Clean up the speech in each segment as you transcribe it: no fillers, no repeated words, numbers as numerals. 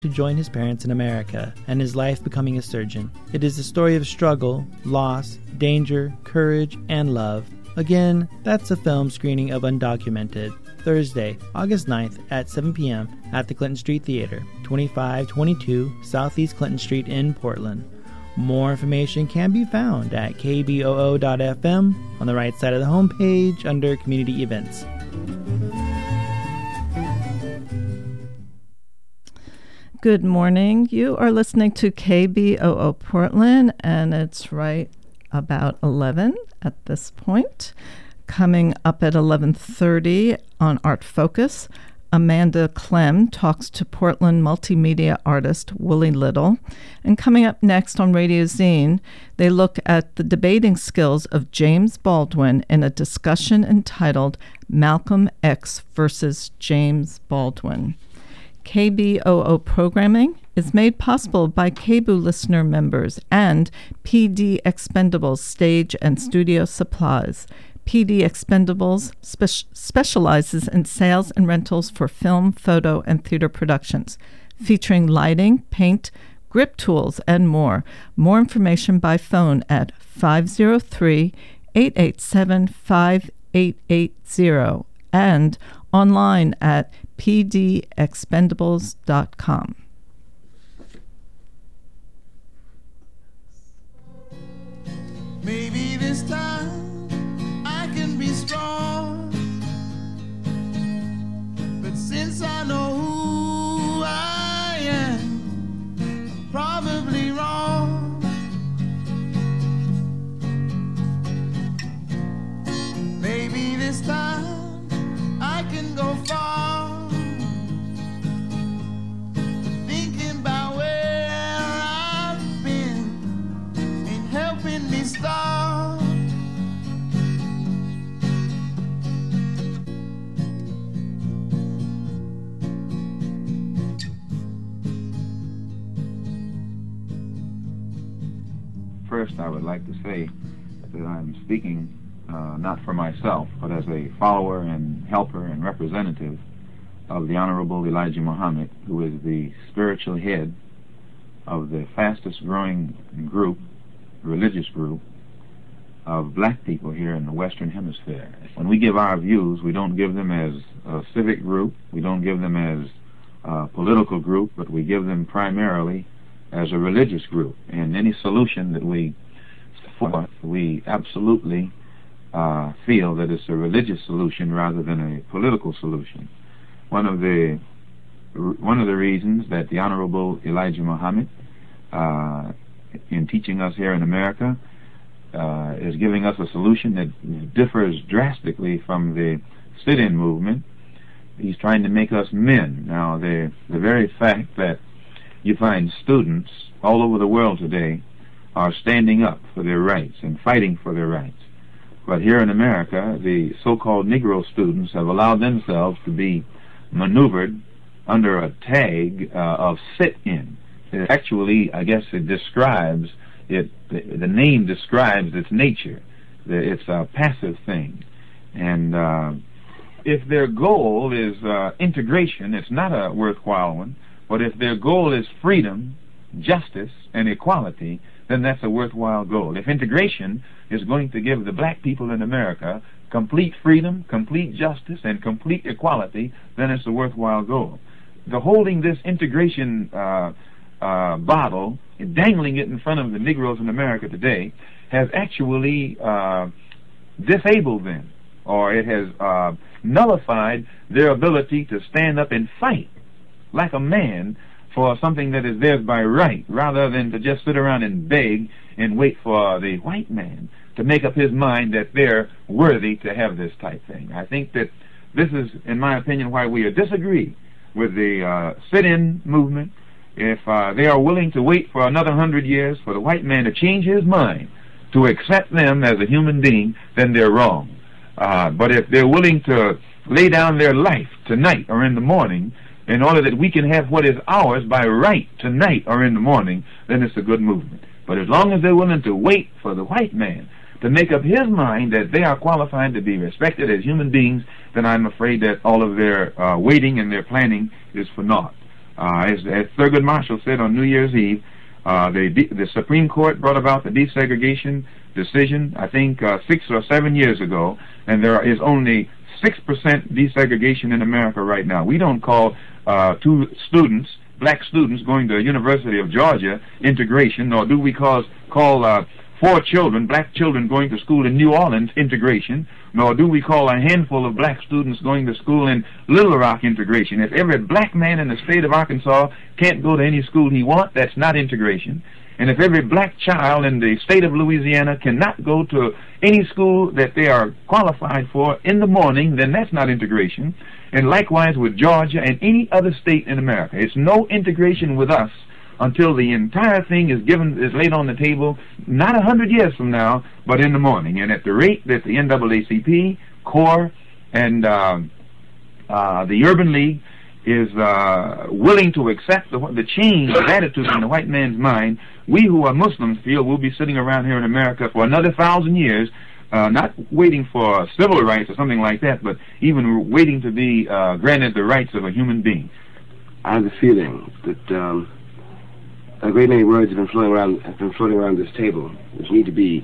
to join his parents in America and his life becoming a surgeon. It is a story of struggle, loss, danger, courage, and love. Again, that's a film screening of Undocumented, Thursday, August 9th at 7 p.m. at the Clinton Street Theater, 2522 Southeast Clinton Street in Portland. More information can be found at kboo.fm on the right side of the homepage under Community Events. Good morning. You are listening to KBOO Portland, and it's right about 11 at this point. Coming up at 11:30 on Art Focus, Amanda Clem talks to Portland multimedia artist Willie Little. And coming up next on Radio Zine, they look at the debating skills of James Baldwin in a discussion entitled Malcolm X versus James Baldwin. KBOO programming is made possible by KBOO listener members and PD Expendables stage and studio supplies. PD Expendables specializes in sales and rentals for film, photo, and theater productions, featuring lighting, paint, grip tools, and more. More information by phone at 503-887-5880 and online at pdexpendables.com. Maybe this time I can be strong, but since I know who I am, I'm probably wrong. Maybe this time I can go far, thinking about where I've been ain't helping me start. First, I would like to say that I'm speaking not for myself, but as a follower and helper and representative of the Honorable Elijah Muhammad, who is the spiritual head of the fastest growing group, religious group, of black people here in the Western Hemisphere. When we give our views, we don't give them as a civic group, we don't give them as a political group, but we give them primarily as a religious group. And any solution that we support, we absolutely feel that it's a religious solution rather than a political solution. One of the reasons that the Honorable Elijah Muhammad, in teaching us here in America, is giving us a solution that differs drastically from the sit-in movement. He's trying to make us men. Now, the very fact that you find students all over the world today are standing up for their rights and fighting for their rights. But here in America, the so-called Negro students have allowed themselves to be maneuvered under a tag of sit-in. Actually, I guess it describes it. The name describes its nature. It's a passive thing, and if their goal is integration, it's not a worthwhile one. But if their goal is freedom, justice, and equality, then that's a worthwhile goal. If integration is going to give the black people in America complete freedom, complete justice, and complete equality, then it's a worthwhile goal. The holding this integration bottle and dangling it in front of the Negroes in America today has actually disabled them, or it has nullified their ability to stand up and fight like a man for something that is theirs by right, rather than to just sit around and beg and wait for the white man to make up his mind that they're worthy to have this type thing. I think that this is, in my opinion, why we disagree with the sit-in movement. If they are willing to wait for another 100 years for the white man to change his mind to accept them as a human being, then they're wrong. But if they're willing to lay down their life tonight or in the morning in order that we can have what is ours by right tonight or in the morning, then it's a good movement. But as long as they're willing to wait for the white man to make up his mind that they are qualified to be respected as human beings, then I'm afraid that all of their waiting and their planning is for naught. As Thurgood Marshall said on New Year's Eve, the Supreme Court brought about the desegregation decision, I think 6 or 7 years ago, and there is only 6% desegregation in America right now. We don't call two students, black students going to the University of Georgia, integration, nor do we call 4 children, black children going to school in New Orleans, integration, nor do we call a handful of black students going to school in Little Rock, integration. If every black man in the state of Arkansas can't go to any school he wants, that's not integration. And if every black child in the state of Louisiana cannot go to any school that they are qualified for in the morning, then that's not integration. And likewise with Georgia and any other state in America. It's no integration with us until the entire thing is laid on the table, not 100 years from now, but in the morning. And at the rate that the NAACP, CORE, and the Urban League is willing to accept the change of attitude in the white man's mind, we who are Muslims feel we'll be sitting around here in America for another 1,000 years, not waiting for civil rights or something like that, but even waiting to be granted the rights of a human being. I have the feeling that a great many words have been floating around this table, which need to be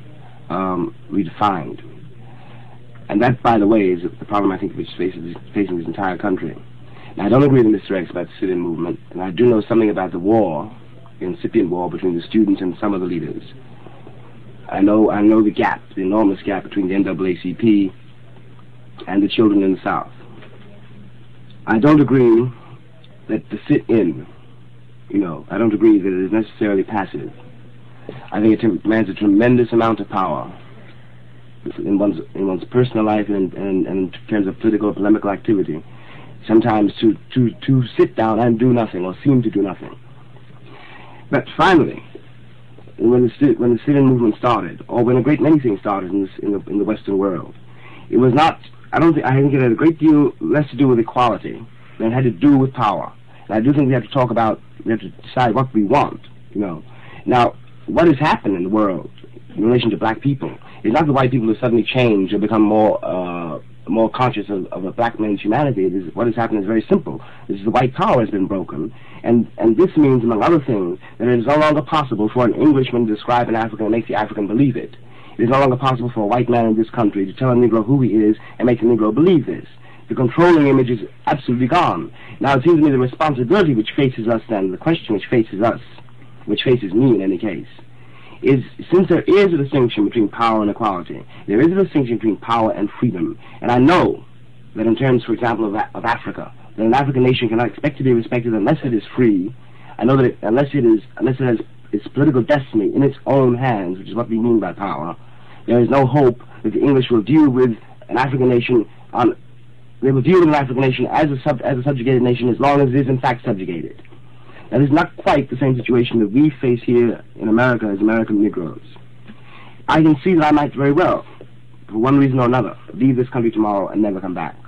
redefined. And that, by the way, is the problem I think which is facing this entire country. Now, I don't agree with Mr. X about the sit-in movement, and I do know something about the war, the incipient war between the students and some of the leaders. I know the gap, the enormous gap between the NAACP and the children in the South. I don't agree that the sit-in, I don't agree that it is necessarily passive. I think it demands a tremendous amount of power in one's personal life and in terms of political or polemical activity, sometimes to sit down and do nothing or seem to do nothing. But finally, when the sit-in movement started, or when a great many things started in the Western world, it was not. I think it had a great deal less to do with equality than it had to do with power. And I do think we have to decide what we want. Now, what has happened in the world in relation to black people is not the white people who suddenly change or become more conscious of a black man's humanity. What has happened is very simple. This is the white power has been broken, and this means, among other things, that it is no longer possible for an Englishman to describe an African and make the African believe it. It is no longer possible for a white man in this country to tell a Negro who he is and make the Negro believe this. The controlling image is absolutely gone. Now, it seems to me the responsibility which faces us then, the question which faces us, which faces me in any case, is, since there is a distinction between power and equality, there is a distinction between power and freedom. And I know that in terms, for example, of Africa, that an African nation cannot expect to be respected unless it is free. I know that unless it has its political destiny in its own hands, which is what we mean by power, there is no hope that the English will deal with an African nation they will deal with an African nation as a subjugated nation as long as it is in fact subjugated. That is not quite the same situation that we face here in America as American Negroes. I can see that I might very well, for one reason or another, leave this country tomorrow and never come back.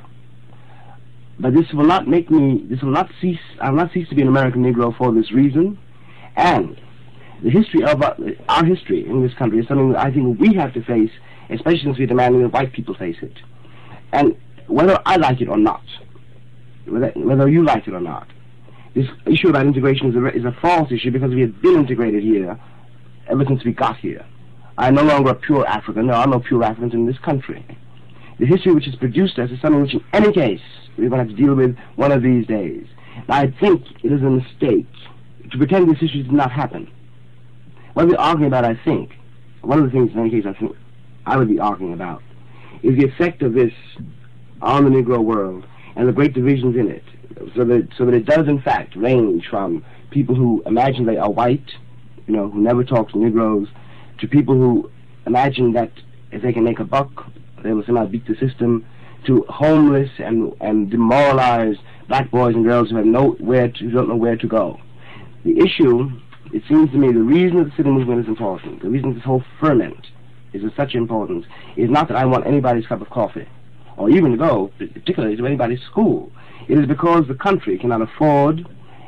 But I will not cease to be an American Negro for this reason. And the history of our history in this country is something that I think we have to face, especially since we're demanding that white people face it. And whether I like it or not, whether you like it or not, this issue about integration is a false issue because we have been integrated here ever since we got here. I'm no longer a pure African. There are no pure Africans in this country. The history which has produced us is something which, in any case, we're going to have to deal with one of these days. Now, I think it is a mistake to pretend this issue did not happen. What we're arguing about, I think, one of the things, in any case, I think I would be arguing about, is the effect of this on the Negro world and the great divisions in it, so that it does, in fact, range from people who imagine they are white, who never talk to Negroes, to people who imagine that if they can make a buck, they will somehow beat the system, to homeless and demoralized black boys and girls who don't know where to go. The issue, it seems to me, the reason that the sit-in movement is important, the reason this whole ferment is of such importance, is not that I want anybody's cup of coffee, or even to go, particularly to anybody's school. It is because the country cannot afford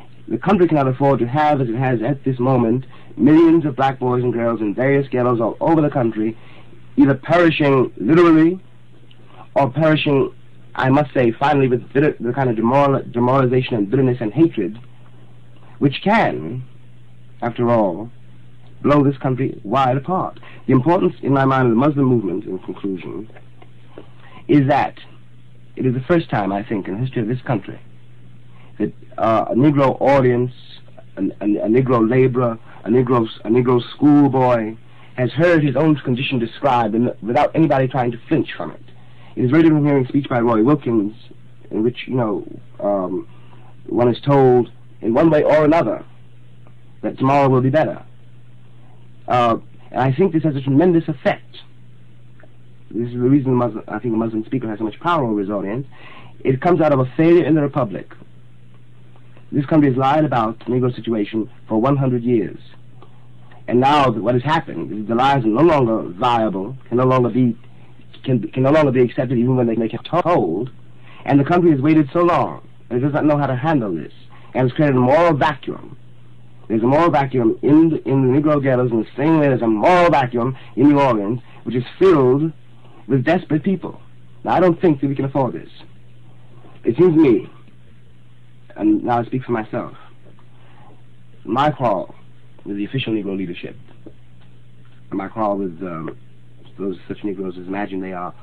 to have, as it has at this moment, millions of black boys and girls in various ghettos all over the country, either perishing literally or perishing I must say, finally, with the kind of demoralization and bitterness and hatred, which can, after all, blow this country wide apart. The importance, in my mind, of the Muslim movement, in conclusion, is that it is the first time, I think, in the history of this country that a Negro audience, a Negro laborer, a Negro schoolboy has heard his own condition described without anybody trying to flinch from it. It is very different from hearing a speech by Roy Wilkins, in which, one is told in one way or another that tomorrow will be better. And I think this has a tremendous effect. This is the reason I think the Muslim speaker has so much power over his audience. It comes out of a failure in the Republic. This country has lied about the Negro situation for 100 years. And now what has happened is the lies are no longer viable, can no longer be accepted even when they get told. And the country has waited so long that it does not know how to handle this. And it's created a moral vacuum. There's a moral vacuum in the Negro ghettos in the same way there's a moral vacuum in New Orleans, which is filled with desperate people. Now, I don't think that we can afford this. It seems to me, and now I speak for myself, my quarrel with the official Negro leadership, and my quarrel with those such Negroes as imagine they are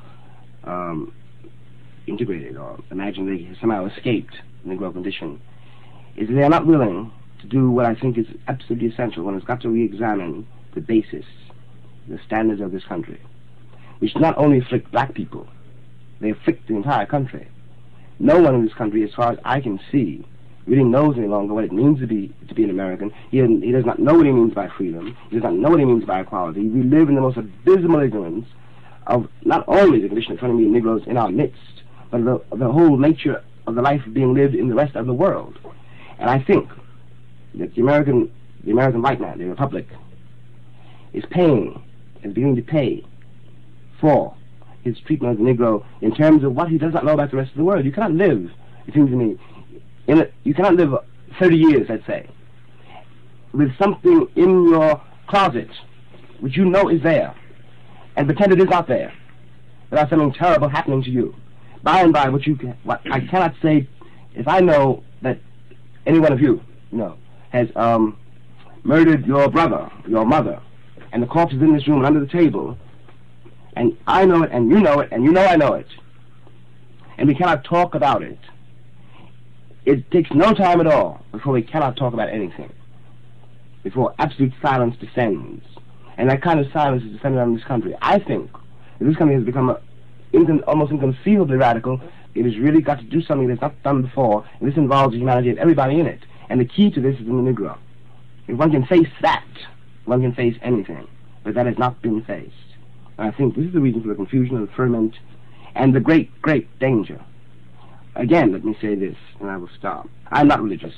integrated or imagine they somehow escaped the Negro condition, is that they are not willing to do what I think is absolutely essential. One has got to re-examine the basis, the standards of this country, which not only afflict black people, they afflict the entire country. No one in this country, as far as I can see, really knows any longer what it means to be an American. He does not know what he means by freedom. He does not know what he means by equality. We live in the most abysmal ignorance of not only the condition of 20 million Negroes in our midst, but the whole nature of the life being lived in the rest of the world. And I think that the American white man, the Republic, is beginning to pay for his treatment of the Negro in terms of what he does not know about the rest of the world. You cannot live, it seems to me, you cannot live 30 years, let's say, with something in your closet which you know is there, and pretend it is not there, without something terrible happening to you. By and by, what I cannot say, if I know that any one of you, has murdered your brother, your mother, and the corpse is in this room and under the table, and I know it, and you know it, and you know I know it, and we cannot talk about it, it takes no time at all before we cannot talk about anything, before absolute silence descends. And that kind of silence is descending on this country. I think that this country has become almost inconceivably radical. It has really got to do something that's not done before, and this involves the humanity of everybody in it. And the key to this is in the Negro. If one can face that, one can face anything. But that has not been faced. And I think this is the reason for the confusion and the ferment and the great, great danger. Again, let me say this, and I will stop. I'm not religious.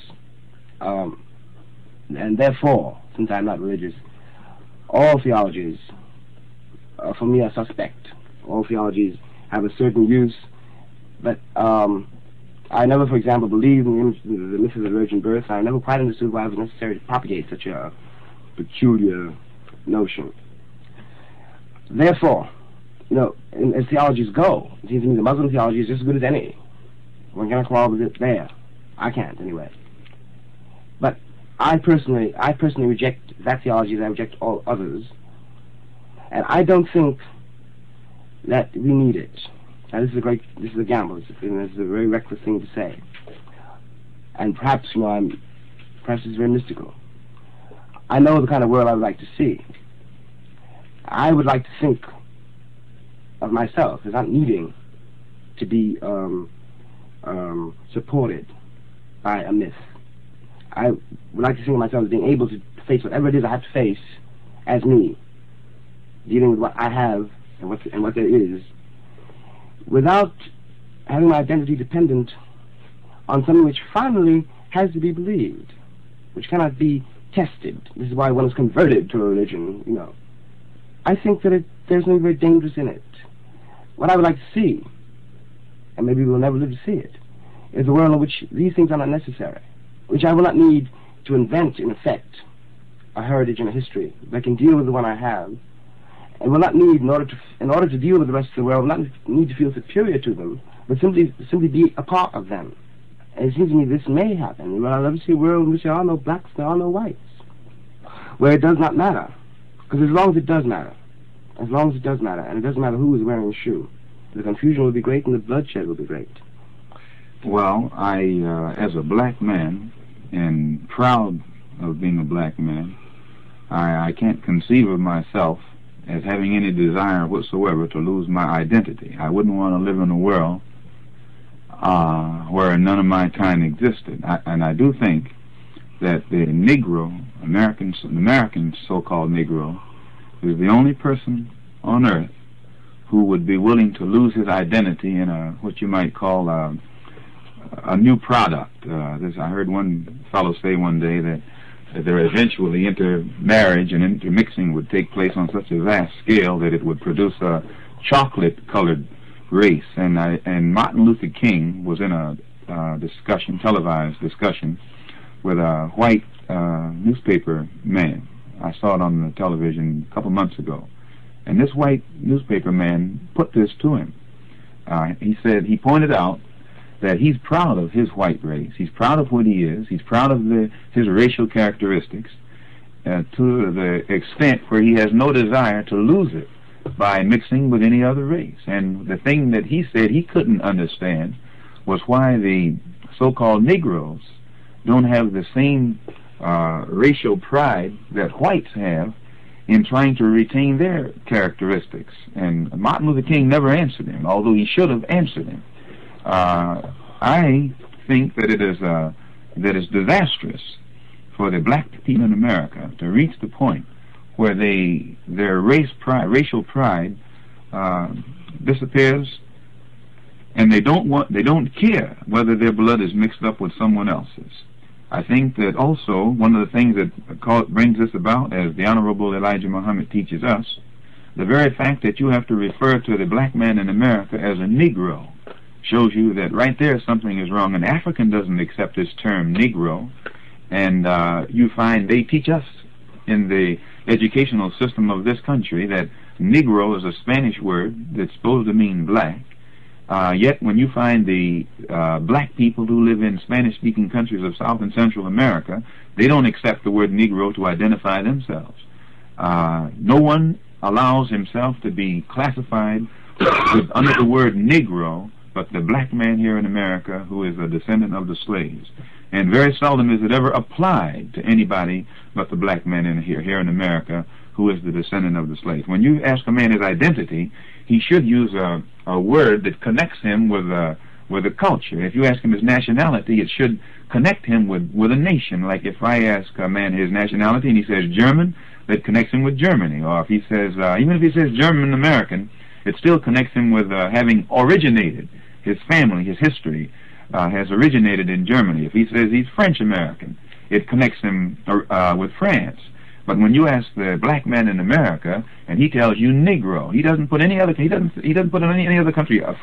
And therefore, since I'm not religious, all theologies, for me, are suspect. All theologies have a certain use, but I never, for example, believed in the myth of the virgin birth. I never quite understood why it was necessary to propagate such a peculiar notion. Therefore, as theologies go, it seems to me the Muslim theology is just as good as any. One cannot quarrel with it there. I can't, anyway. But I personally reject that theology as I reject all others. And I don't think that we need it. Now, this is a gamble. This is a very reckless thing to say. And perhaps, perhaps it's very mystical. I know the kind of world I would like to see. I would like to think of myself as not needing to be supported by a myth. I would like to think of myself as being able to face whatever it is I have to face as me, dealing with what I have and what there is, without having my identity dependent on something which finally has to be believed, which cannot be tested. This is why one is converted to a religion, I think that there's something very dangerous in it. What I would like to see, and maybe we'll never live to see it, is a world in which these things are not necessary, which I will not need to invent, in effect, a heritage and a history that can deal with the one I have, and will not need, in order to deal with the rest of the world, will not need to feel superior to them but simply be a part of them. And it seems to me this may happen. Well, I'll never see a world in which there are no blacks, there are no whites, where it does not matter. Because as long as it does matter, and it doesn't matter who is wearing a shoe, the confusion will be great and the bloodshed will be great. Well, I, as a black man, and proud of being a black man, I can't conceive of myself as having any desire whatsoever to lose my identity. I wouldn't want to live in a world where none of my kind existed. And I do think that the Negro, American so-called Negro, is the only person on earth who would be willing to lose his identity in what you might call a new product. I heard one fellow say one day that there eventually intermarriage and intermixing would take place on such a vast scale that it would produce a chocolate-colored race. And Martin Luther King was in a televised discussion, with a white newspaper man. I saw it on the television a couple months ago. And this white newspaper man put this to him. He pointed out that he's proud of his white race. He's proud of what he is. He's proud of his racial characteristics to the extent where he has no desire to lose it by mixing with any other race. And the thing that he said he couldn't understand was why the so-called Negroes don't have the same racial pride that whites have in trying to retain their characteristics. And Martin Luther King never answered him, although he should have answered him. I think that it is disastrous for the black people in America to reach the point where their racial pride disappears, and they don't care whether their blood is mixed up with someone else's. I think that also one of the things that brings this about, as the Honorable Elijah Muhammad teaches us, the very fact that you have to refer to the black man in America as a Negro shows you that right there something is wrong. An African doesn't accept this term Negro, and you find they teach us in the educational system of this country that Negro is a Spanish word that's supposed to mean black. Yet when you find the black people who live in Spanish-speaking countries of South and Central America, they don't accept the word Negro to identify themselves. No one allows himself to be classified under the word Negro but the black man here in America who is a descendant of the slaves. And very seldom is it ever applied to anybody but the black man here in America who is the descendant of the slaves. When you ask a man his identity, he should use a word that connects him with a culture. If you ask him his nationality, it should connect him with a nation. Like if I ask a man his nationality and he says German, that connects him with Germany. Or if he says, even if he says German American, it still connects him with having originated. His family, his history has originated in Germany. If he says he's French American, it connects him with France. But when you ask the black man in America and he tells you Negro, he doesn't put any other he doesn't put any other country in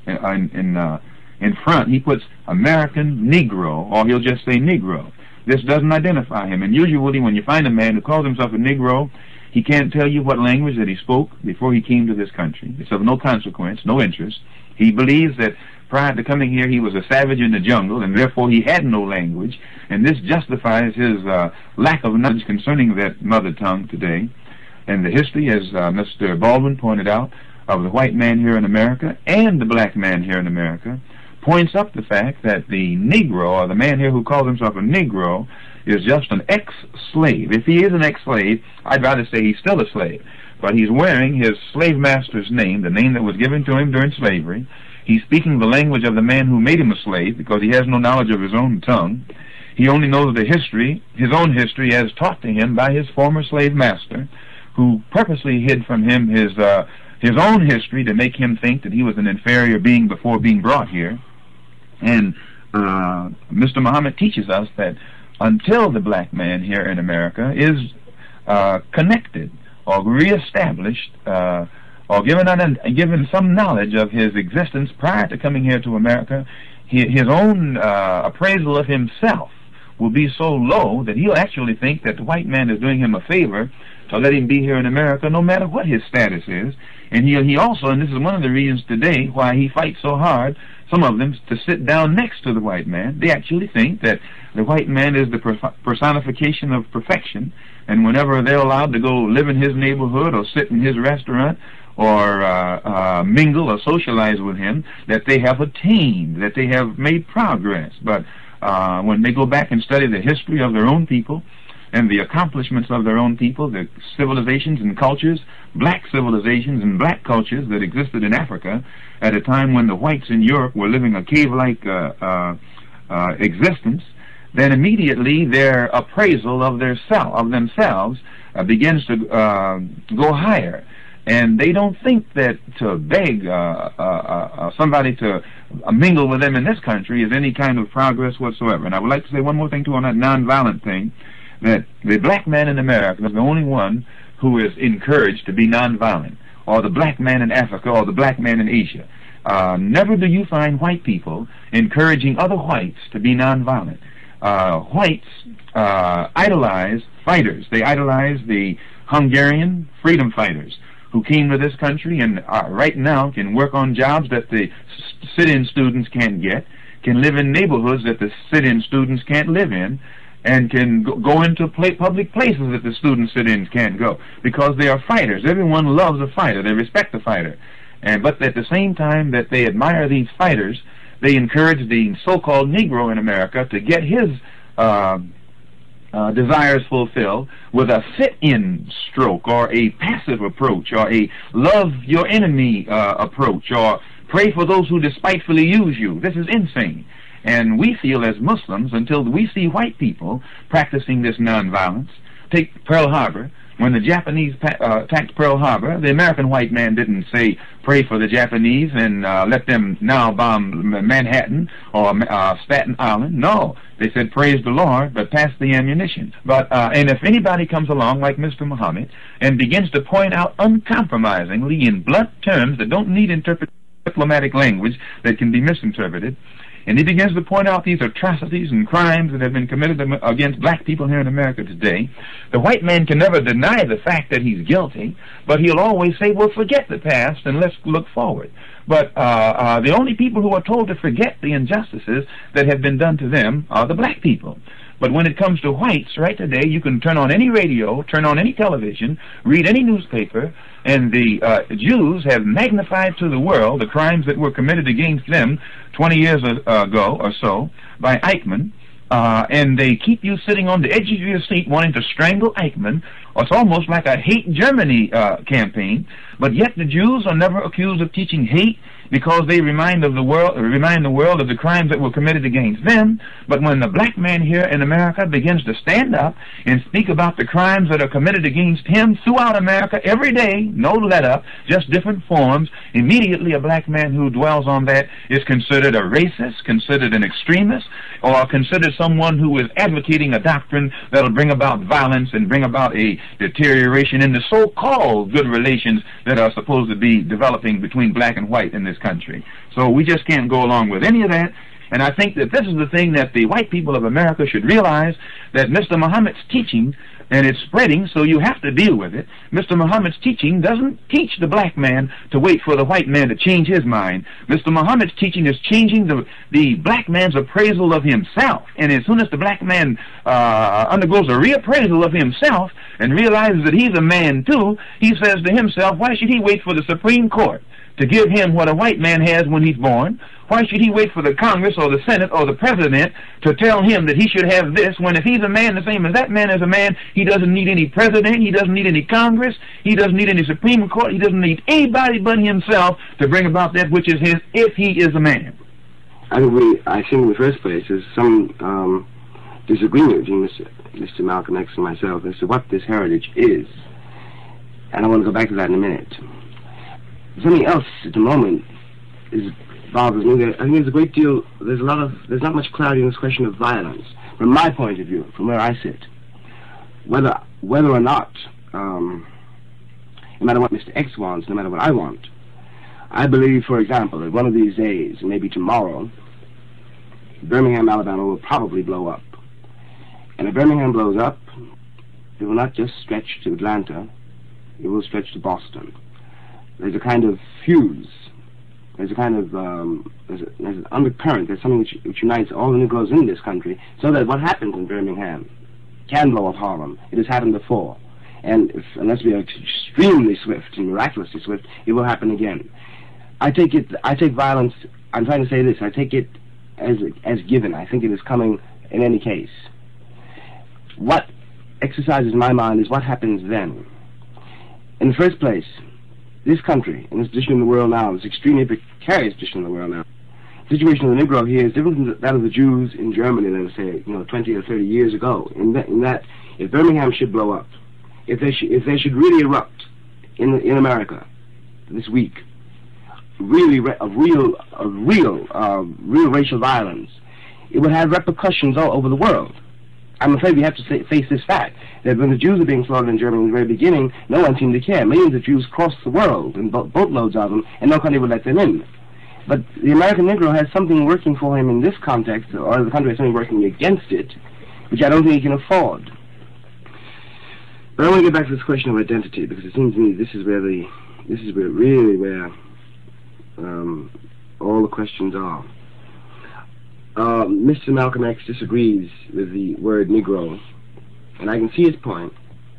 front. He puts American Negro, or he'll just say Negro. This doesn't identify him. And usually when you find a man who calls himself a Negro, he can't tell you what language that he spoke before he came to this country. It's of no consequence, no interest. He believes that prior to coming here he was a savage in the jungle, and therefore he had no language, and this justifies his lack of knowledge concerning that mother tongue today. And the history, as Mr. Baldwin pointed out, of the white man here in America and the black man here in America points up the fact that the Negro, or the man here who calls himself a Negro, is just an ex-slave. If he is an ex-slave, I'd rather say he's still a slave. But he's wearing his slave master's name, the name that was given to him during slavery. He's speaking the language of the man who made him a slave because he has no knowledge of his own tongue. He only knows the history, his own history, as taught to him by his former slave master, who purposely hid from him his own history to make him think that he was an inferior being before being brought here. And Mr. Muhammad teaches us that until the black man here in America is connected or reestablished or given some knowledge of his existence prior to coming here to America, his own appraisal of himself will be so low that he'll actually think that the white man is doing him a favor to let him be here in America no matter what his status is. And he also, and this is one of the reasons today why he fights so hard some of them, to sit down next to the white man. They actually think that the white man is the personification of perfection, and whenever they're allowed to go live in his neighborhood or sit in his restaurant or mingle or socialize with him, that they have attained, that they have made progress. But when they go back and study the history of their own people and the accomplishments of their own people, the civilizations and cultures, black civilizations and black cultures that existed in Africa at a time when the whites in Europe were living a cave-like existence, then immediately their appraisal of themselves begins to go higher. And they don't think that to beg somebody to mingle with them in this country is any kind of progress whatsoever. And I would like to say one more thing, too, on that nonviolent thing, that the black man in America is the only one who is encouraged to be nonviolent, or the black man in Africa, or the black man in Asia. Never do you find white people encouraging other whites to be nonviolent. Whites idolize fighters. They idolize the Hungarian freedom fighters who came to this country and right now can work on jobs that the sit-in students can't get, can live in neighborhoods that the sit-in students can't live in, and can go into public places that the student sit-ins can't go, because they are fighters. Everyone loves a fighter. They respect the fighter. But at the same time that they admire these fighters, they encourage the so-called Negro in America to get his desires fulfilled with a sit-in stroke, or a passive approach, or a love your enemy approach, or pray for those who despitefully use you. This is insane. And we feel as Muslims, until we see white people practicing this nonviolence, take Pearl Harbor. When the Japanese attacked Pearl Harbor, the American white man didn't say, pray for the Japanese and let them now bomb Manhattan or Staten Island. No, they said, praise the Lord, but pass the ammunition. But and if anybody comes along like Mr. Muhammad and begins to point out uncompromisingly in blunt terms that don't need diplomatic language that can be misinterpreted, and he begins to point out these atrocities and crimes that have been committed against black people here in America today, the white man can never deny the fact that he's guilty, but he'll always say, well, forget the past and let's look forward. But the only people who are told to forget the injustices that have been done to them are the black people. But when it comes to whites, right today, you can turn on any radio, turn on any television, read any newspaper, and the Jews have magnified to the world the crimes that were committed against them 20 years ago or so by Eichmann, and they keep you sitting on the edge of your seat wanting to strangle Eichmann. It's almost like a hate Germany campaign, but yet the Jews are never accused of teaching hate, because they remind the world of the crimes that were committed against them. But when the black man here in America begins to stand up and speak about the crimes that are committed against him throughout America every day, no let-up, just different forms, immediately a black man who dwells on that is considered a racist, considered an extremist, or considered someone who is advocating a doctrine that will bring about violence and bring about a deterioration in the so-called good relations that are supposed to be developing between black and white in this country. So we just can't go along with any of that. And I think that this is the thing that the white people of America should realize, that Mr. Muhammad's teaching, and it's spreading, so you have to deal with it. Mr. Muhammad's teaching doesn't teach the black man to wait for the white man to change his mind. Mr. Muhammad's teaching is changing the black man's appraisal of himself. And as soon as the black man undergoes a reappraisal of himself and realizes that he's a man too, he says to himself, why should he wait for the Supreme Court to give him what a white man has when he's born? Why should he wait for the Congress or the Senate or the President to tell him that he should have this, when if he's a man the same as that man is a man, he doesn't need any president, he doesn't need any Congress, he doesn't need any Supreme Court, he doesn't need anybody but himself to bring about that which is his, if he is a man. I think in the first place there's some disagreement between Mr. Malcolm X and myself as to what this heritage is. And I want to go back to that in a minute. Something else at the moment bothers me. I think there's a great deal, there's not much clarity in this question of violence. From my point of view, from where I sit, whether or not, no matter what Mr. X wants, no matter what I want, I believe, for example, that one of these days, maybe tomorrow, Birmingham, Alabama will probably blow up. And if Birmingham blows up, it will not just stretch to Atlanta, it will stretch to Boston. There's a kind of fuse There's a kind of there's an undercurrent. There's something which unites all the Negroes in this country, so that what happens in Birmingham can blow up Harlem. It has happened before, and unless we are extremely swift and miraculously swift, it will happen again. I take violence. I'm trying to say this. I take it as given. I think it is coming in any case. What exercises my mind is what happens then. In the first place, this country, in this position in the world now, this extremely precarious position in the world now, the situation of the Negro here is different from that of the Jews in Germany, let us say, 20 or 30 years ago. In that, if Birmingham should blow up, if they should really erupt in America this week, really real racial violence, it would have repercussions all over the world. I'm afraid we have to face this fact, that when the Jews were being slaughtered in Germany in the very beginning, no one seemed to care. Millions of Jews crossed the world, and boatloads of them, and no country would let them in. But the American Negro has something working for him in this context, or the country has something working against it, which I don't think he can afford. But I want to get back to this question of identity, because it seems to me this is really where all the questions are. Mr. Malcolm X disagrees with the word Negro, and I can see his point.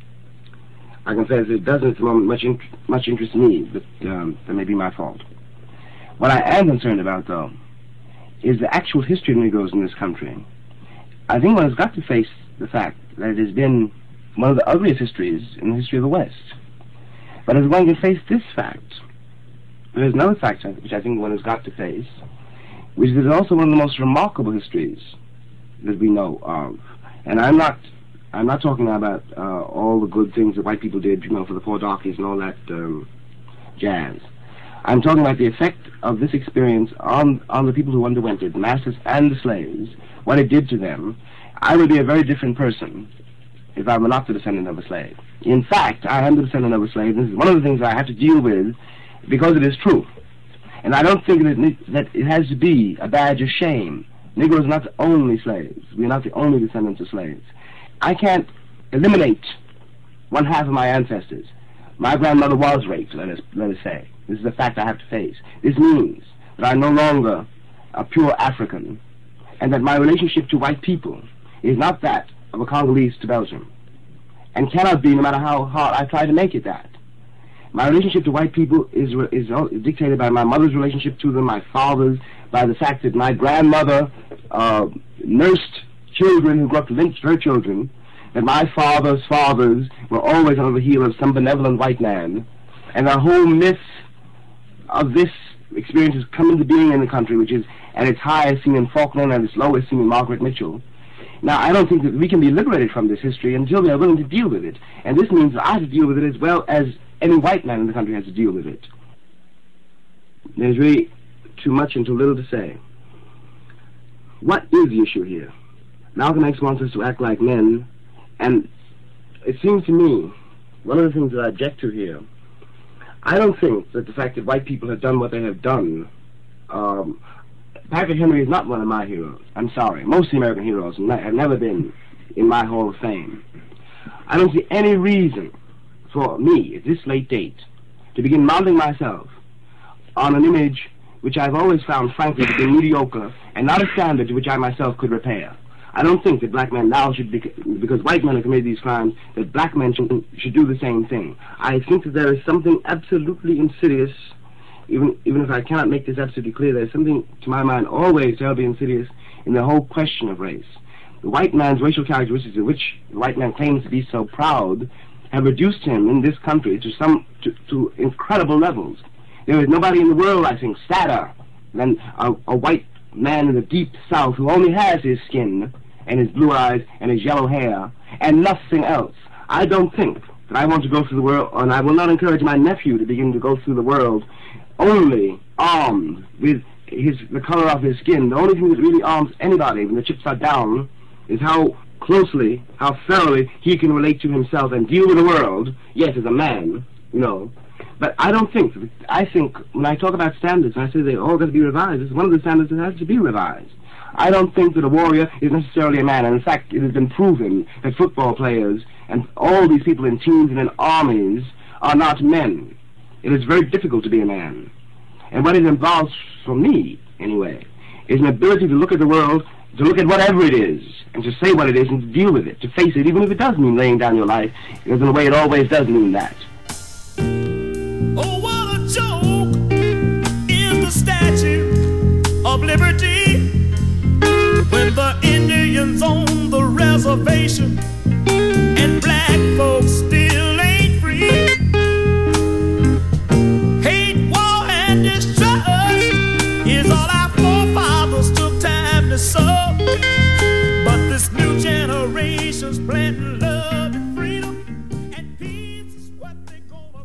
I confess it doesn't at the moment much interest me, but that may be my fault. What I am concerned about, though, is the actual history of Negroes in this country. I think one has got to face the fact that it has been one of the ugliest histories in the history of the West. But as one can face this fact, there's another fact which I think one has got to face, which is also one of the most remarkable histories that we know of. And I'm not talking about all the good things that white people did, for the poor darkies and all that jazz. I'm talking about the effect of this experience on the people who underwent it, the masters and the slaves, what it did to them. I would be a very different person if I were not the descendant of a slave. In fact, I am the descendant of a slave. This is one of the things I have to deal with because it is true. And I don't think that it has to be a badge of shame. Negroes are not the only slaves. We are not the only descendants of slaves. I can't eliminate one half of my ancestors. My grandmother was raped, let us say. This is a fact I have to face. This means that I'm no longer a pure African, and that my relationship to white people is not that of a Congolese to Belgium, and cannot be, no matter how hard I try to make it that. My relationship to white people is dictated by my mother's relationship to them, my father's, by the fact that my grandmother nursed children who grew up to lynch her children, that my father's fathers were always under the heel of some benevolent white man, and the whole myth of this experience has come into being in the country, which is at its highest seen in Falkland and its lowest seen in Margaret Mitchell. Now, I don't think that we can be liberated from this history until we are willing to deal with it, and this means that I have to deal with it as well as any white man in the country has to deal with it. There's really too much and too little to say. What is the issue here? Malcolm X wants us to act like men, and it seems to me, one of the things that I object to here, I don't think that the fact that white people have done what they have done, Patrick Henry is not one of my heroes. I'm sorry. Most of the American heroes have never been in my Hall of Fame. I don't see any reason for me, at this late date, to begin modeling myself on an image which I've always found, frankly, to be mediocre and not a standard to which I myself could repair. I don't think that black men now should be, because white men have committed these crimes, that black men should do the same thing. I think that there is something absolutely insidious, even if I cannot make this absolutely clear, there's something, to my mind, always terribly insidious in the whole question of race. The white man's racial characteristics, of which the white man claims to be so proud, have reduced him in this country to incredible levels. There is nobody in the world, I think, sadder than a white man in the deep South who only has his skin and his blue eyes and his yellow hair and nothing else. I don't think that I want to go through the world, and I will not encourage my nephew to begin to go through the world only armed with the color of his skin. The only thing that really arms anybody when the chips are down is how closely, how thoroughly he can relate to himself and deal with the world, yes, as a man, But I think when I talk about standards, and I say they all got to be revised, it's one of the standards that has to be revised. I don't think that a warrior is necessarily a man, and in fact, it has been proven that football players and all these people in teams and in armies are not men. It is very difficult to be a man. And what it involves, for me anyway, is an ability to look at the world, to look at whatever it is, and to say what it is and to deal with it, to face it, even if it does mean laying down your life, because in a way it always does mean that. Oh, what a joke is the Statue of Liberty when the Indians on the reservation and black folks still ain't free. Hate, war, and distrust is all our forefathers took time to sow. But this new generation's planting love and freedom and peace is what they're gonna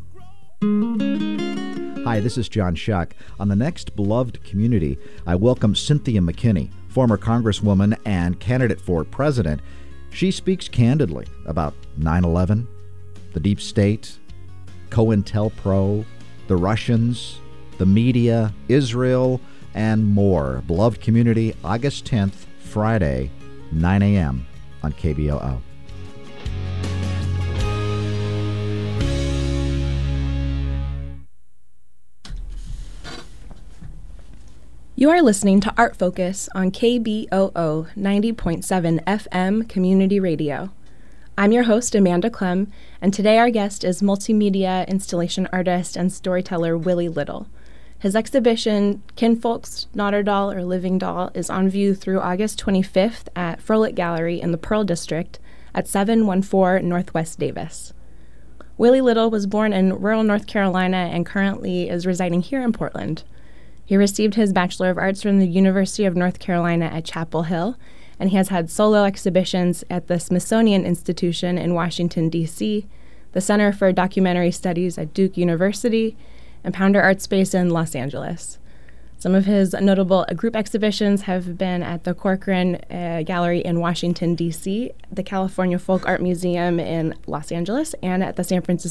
grow. Hi, this is John Shuck. On the next Beloved Community, I welcome Cynthia McKinney, former Congresswoman and candidate for president. She speaks candidly about 9/11, the deep state, COINTELPRO, the Russians, the media, Israel, and more. Beloved Community, August 10th, Friday, 9 a.m. on KBOO. You are listening to Art Focus on KBOO 90.7 FM Community Radio. I'm your host, Amanda Clem, and today our guest is multimedia installation artist and storyteller Willie Little. His exhibition, Kinfolk's Nauterdal or Living Doll, is on view through August 25th at Froelich Gallery in the Pearl District at 714 Northwest Davis. Willie Little was born in rural North Carolina and currently is residing here in Portland. He received his Bachelor of Arts from the University of North Carolina at Chapel Hill, and he has had solo exhibitions at the Smithsonian Institution in Washington, D.C., the Center for Documentary Studies at Duke University, and Pounder Art Space in Los Angeles. Some of his notable group exhibitions have been at the Corcoran Gallery in Washington, D.C., the California Folk Art Museum in Los Angeles, and at the San Francisco